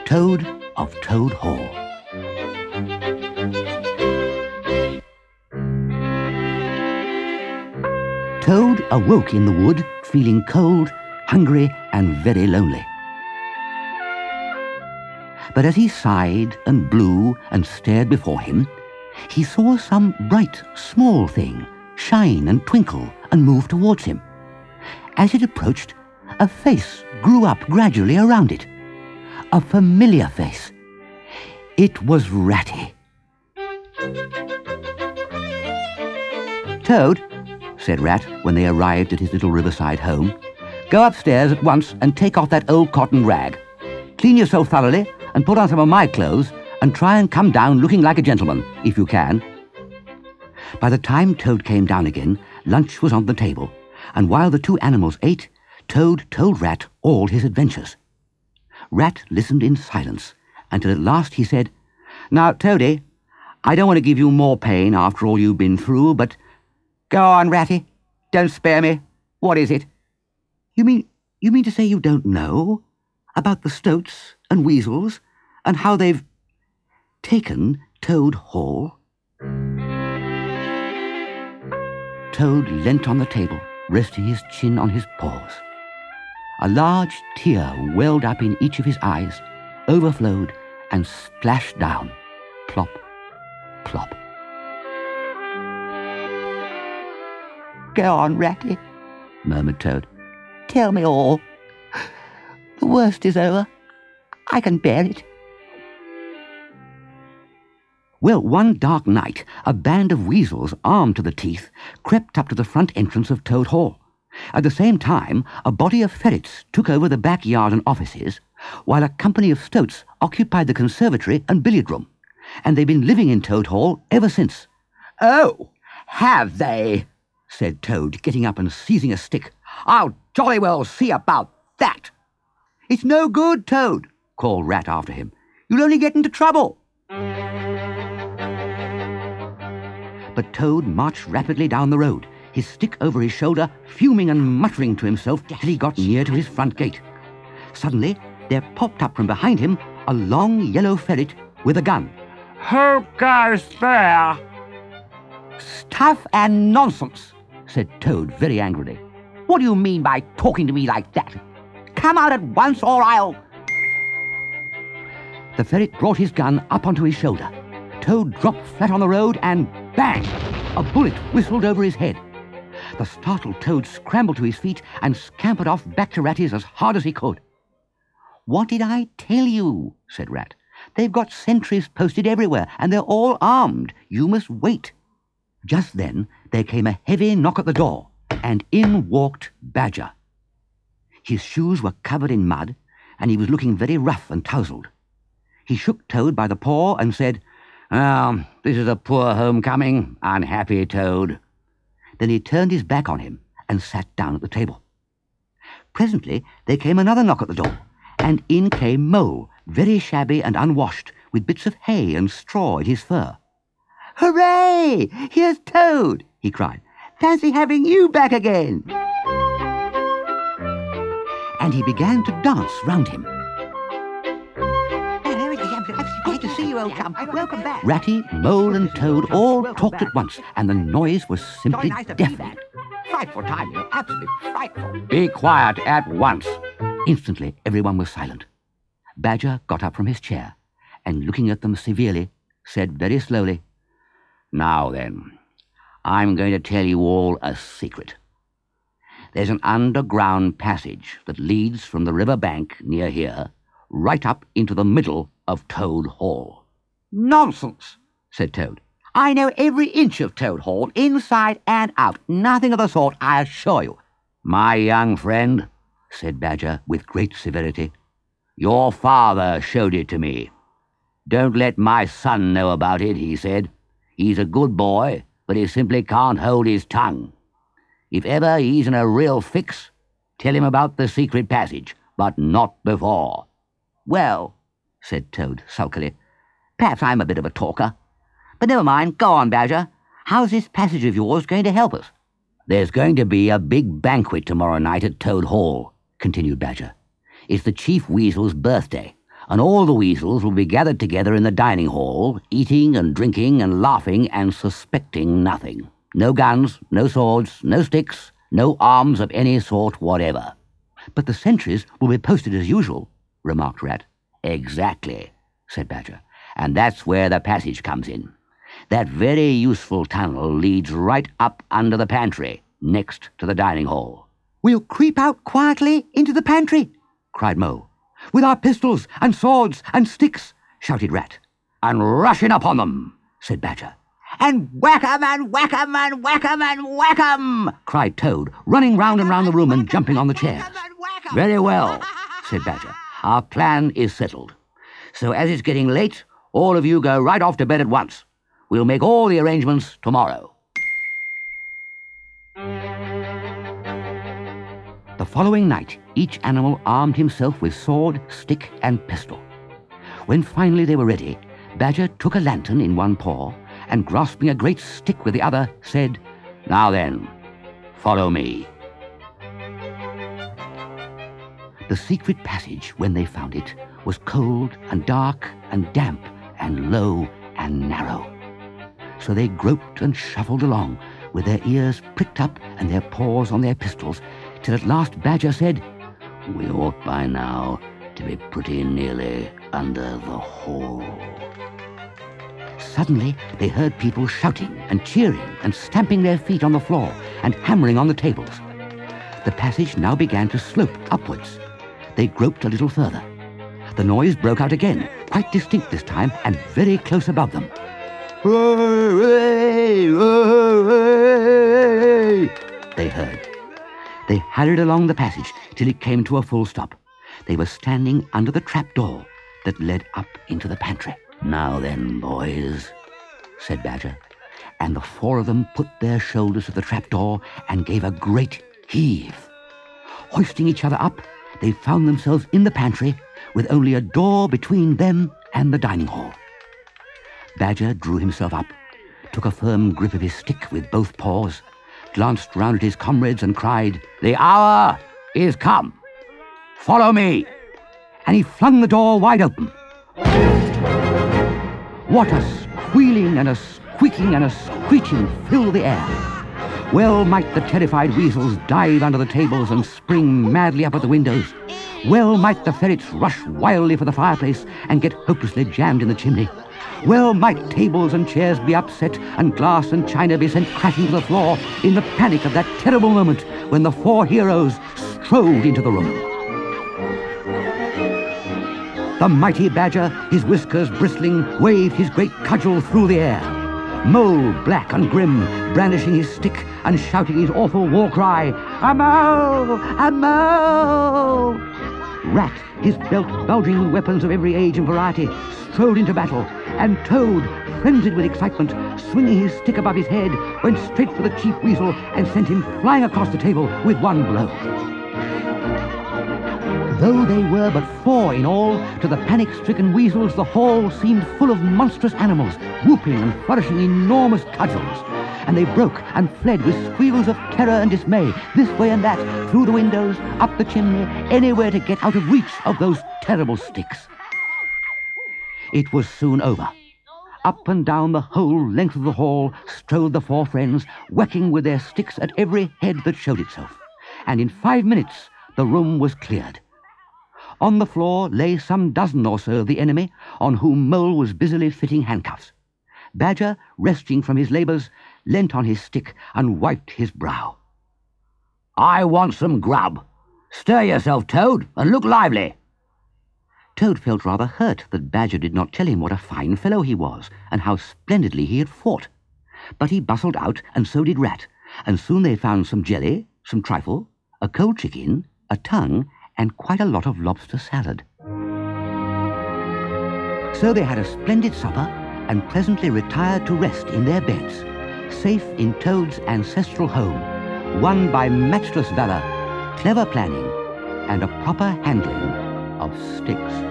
Toad of Toad Hall. Toad awoke in the wood, feeling cold, hungry, and very lonely. But as he sighed and blew and stared before him, he saw some bright, small thing shine and twinkle and move towards him. As it approached, a face grew up gradually around it. A familiar face. It was Ratty. "Toad," said Rat when they arrived at his little riverside home, "go upstairs at once and take off that old cotton rag. Clean yourself thoroughly and put on some of my clothes and try and come down looking like a gentleman, if you can." By the time Toad came down again, lunch was on the table, and while the two animals ate, Toad told Rat all his adventures. Rat listened in silence, until at last he said, "Now, Toady, I don't want to give you more pain after all you've been through, but go on, Ratty, don't spare me. What is it?" You mean to say you don't know about the Stoats and Weasels and how they've taken Toad Hall?" Toad leant on the table, resting his chin on his paws. A large tear welled up in each of his eyes, overflowed, and splashed down. Plop, plop. "Go on, Ratty," murmured Toad. "Tell me all. The worst is over. I can bear it." Well, one dark night, a band of weasels, armed to the teeth, crept up to the front entrance of Toad Hall. At the same time, a body of ferrets took over the backyard and offices, while a company of stoats occupied the conservatory and billiard room, and they've been living in Toad Hall ever since. "Oh, have they?" said Toad, getting up and seizing a stick. "I'll jolly well see about that." "It's no good, Toad," called Rat after him. "You'll only get into trouble." But Toad marched rapidly down the road, his stick over his shoulder, fuming and muttering to himself till he got near to his front gate. Suddenly, there popped up from behind him a long yellow ferret with a gun. "Who goes there?" "Stuff and nonsense," said Toad very angrily. "What do you mean by talking to me like that? Come out at once or I'll—" The ferret brought his gun up onto his shoulder. Toad dropped flat on the road and bang! A bullet whistled over his head. The startled Toad scrambled to his feet and scampered off back to Ratty's as hard as he could. "What did I tell you?" said Rat. "They've got sentries posted everywhere, and they're all armed. You must wait." Just then there came a heavy knock at the door, and in walked Badger. His shoes were covered in mud, and he was looking very rough and tousled. He shook Toad by the paw and said, "Oh, this is a poor homecoming, unhappy Toad." Then he turned his back on him and sat down at the table. Presently there came another knock at the door, and in came Mole, very shabby and unwashed, with bits of hay and straw in his fur. "Hooray! Here's Toad!" he cried. "Fancy having you back again!" And he began to dance round him. "Great to see you, old chum. Welcome back." Ratty, Mole, and Toad all talked at once, and the noise was simply deafening. "Frightful time, you know, absolutely frightful." "Be quiet at once." Instantly, everyone was silent. Badger got up from his chair, and looking at them severely, said very slowly, "Now then, I'm going to tell you all a secret. There's an underground passage that leads from the river bank near here right up into the middle of Toad Hall." "Nonsense," said Toad. "I know every inch of Toad Hall, inside and out. Nothing of the sort, I assure you." "My young friend," said Badger with great severity, "your father showed it to me. 'Don't let my son know about it,' he said. 'He's a good boy, but he simply can't hold his tongue. If ever he's in a real fix, tell him about the secret passage, but not before.'" "Well," said Toad sulkily, "perhaps I'm a bit of a talker. But never mind, go on, Badger. How's this passage of yours going to help us?" "There's going to be a big banquet tomorrow night at Toad Hall," continued Badger. "It's the Chief Weasel's birthday, and all the weasels will be gathered together in the dining hall, eating and drinking and laughing and suspecting nothing. No guns, no swords, no sticks, no arms of any sort whatever. But the sentries will be posted as usual, remarked Rat. Exactly, said Badger, and that's where the passage comes in. That very useful tunnel leads right up under the pantry, next to the dining hall. We'll creep out quietly into the pantry, cried Mole. With our pistols and swords and sticks, shouted Rat. And rush in upon them, said Badger. And whack 'em and whack 'em and whack 'em and whack 'em, cried Toad, running round and round the room and jumping on the chairs. Very well, said Badger. Our plan is settled. So as it's getting late, all of you go right off to bed at once. We'll make all the arrangements tomorrow. The following night, each animal armed himself with sword, stick, and pistol. When finally they were ready, Badger took a lantern in one paw and, grasping a great stick with the other, said, Now then, follow me. The secret passage, when they found it, was cold and dark and damp and low and narrow. So they groped and shuffled along, with their ears pricked up and their paws on their pistols, till at last Badger said, We ought by now to be pretty nearly under the hall. Suddenly they heard people shouting and cheering and stamping their feet on the floor and hammering on the tables. The passage now began to slope upwards. They groped a little further. The noise broke out again, quite distinct this time, and very close above them. They heard. They hurried along the passage till it came to a full stop. They were standing under the trap door that led up into the pantry. Now then, boys, said Badger, and the four of them put their shoulders to the trap door and gave a great heave. Hoisting each other up, they found themselves in the pantry with only a door between them and the dining hall. Badger drew himself up, took a firm grip of his stick with both paws, glanced round at his comrades and cried, The hour is come. Follow me. And he flung the door wide open. What a squealing and a squeaking and a screeching filled the air. Well might the terrified weasels dive under the tables and spring madly up at the windows. Well might the ferrets rush wildly for the fireplace and get hopelessly jammed in the chimney. Well might tables and chairs be upset and glass and china be sent crashing to the floor in the panic of that terrible moment when the four heroes strode into the room. The mighty Badger, his whiskers bristling, waved his great cudgel through the air. Mole, black and grim, brandishing his stick and shouting his awful war cry, A mole! A mole! Rat, his belt bulging with weapons of every age and variety, strode into battle, and Toad, frenzied with excitement, swinging his stick above his head, went straight for the Chief Weasel and sent him flying across the table with one blow. Though they were but four in all, to the panic-stricken weasels the hall seemed full of monstrous animals, whooping and flourishing enormous cudgels. And they broke and fled with squeals of terror and dismay, this way and that, through the windows, up the chimney, anywhere to get out of reach of those terrible sticks. It was soon over. Up and down the whole length of the hall strode the four friends, whacking with their sticks at every head that showed itself. And in 5 minutes the room was cleared. On the floor lay some dozen or so of the enemy, on whom Mole was busily fitting handcuffs. Badger, resting from his labours, leant on his stick and wiped his brow. I want some grub. Stir yourself, Toad, and look lively. Toad felt rather hurt that Badger did not tell him what a fine fellow he was, and how splendidly he had fought. But he bustled out, and so did Rat, and soon they found some jelly, some trifle, a cold chicken, a tongue, and quite a lot of lobster salad. So they had a splendid supper, and presently retired to rest in their beds, safe in Toad's ancestral home, won by matchless valour, clever planning, and a proper handling of sticks.